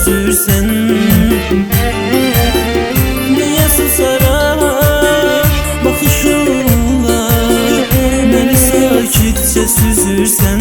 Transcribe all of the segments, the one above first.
süzürsen? Niye susarak bakışınla beni sakitçe süzürsen?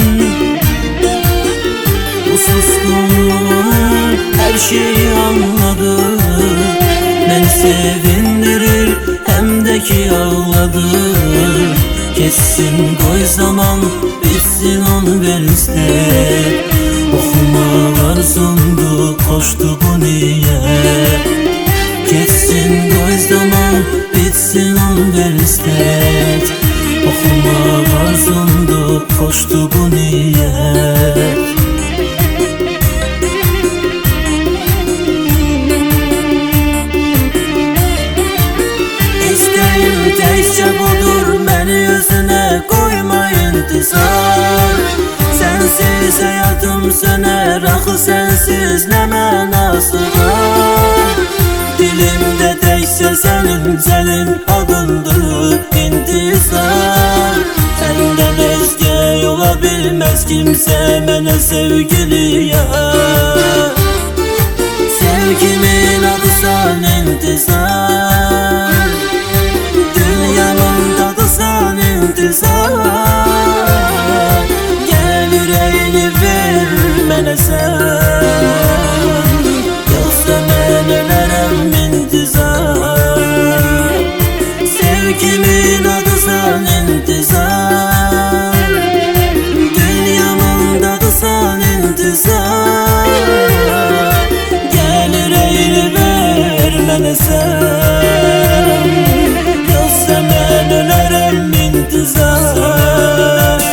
Bu suskunluğun her şeyi anladı, beni sevindirir hem de ki ağladır. Kessin koy zaman bitsin onu ver istek, okuma arzumdu koştu bu niyet. Kessin koy zaman bitsin onu ver istek, okuma arzumdu koştu bu niyet. İsteğim təkcə budur, məni yüzüne koyma intizar. Sensiz hayatım söner, axı sensiz ne mənası var? Dilimdə təkcə sənin adındır intizar. Səndən özgə ola bilməz kimsə mənə sevgili yar. Sevgimin adı sən intizar, dünyanın dadı sən intizar. Gel yüreğini ver mənə sən, yoxsa mən ölərəm intizar. Sevgimin adı sən intizar, dünyanın dadı sən intizar. Gel yüreğini ver mənə sən, yoxsa mən ölərəm intizar.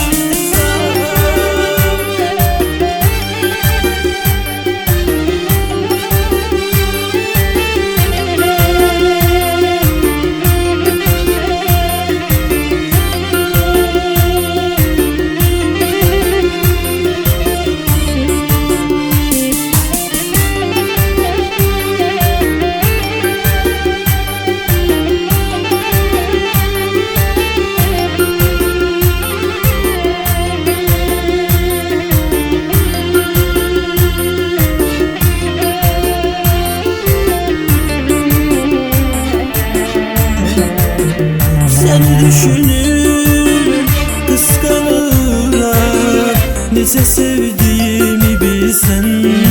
Seni düşünür, kıskanırlar, nece sevdiğimi bilsen.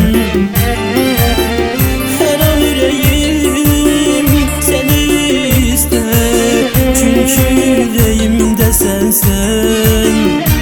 Her an yüreğim seni ister, çünkü yüreğimde sensen.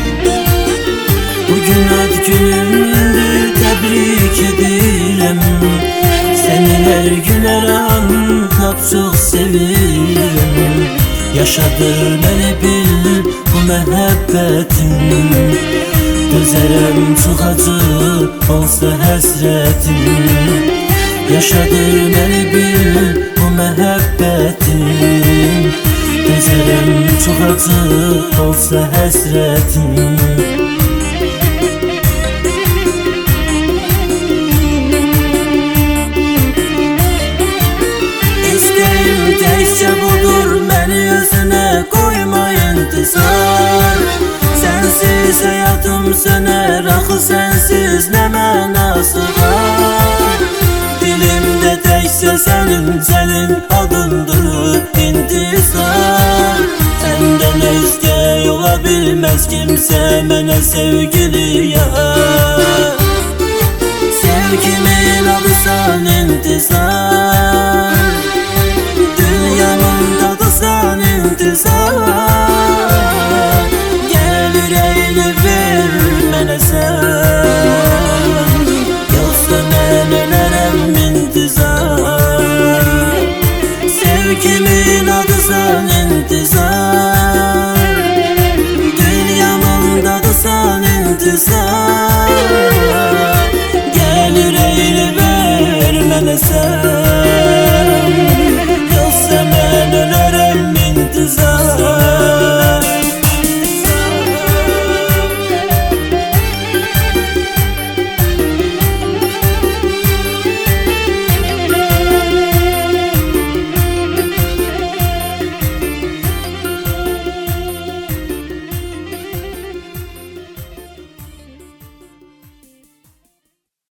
Bugün ad günündür, tebrik edirəm, seni her gün her an lap çok sevirəm. Yaşadır beni bil bu məhəbbətin, dözərəm çox acı olsa həsrətin. Yaşadır beni bil bu məhəbbətin, dözərəm çox acı olsa həsrətin. İsteğim təkcə budur, məni yüzüne koyma intizar. Sensiz hayatım söner, axı sensiz ne mənası var? Dilimdə təkcə sənin adındır intizar. Səndən özgə ola bilməz kimsə mənə sevgili yar.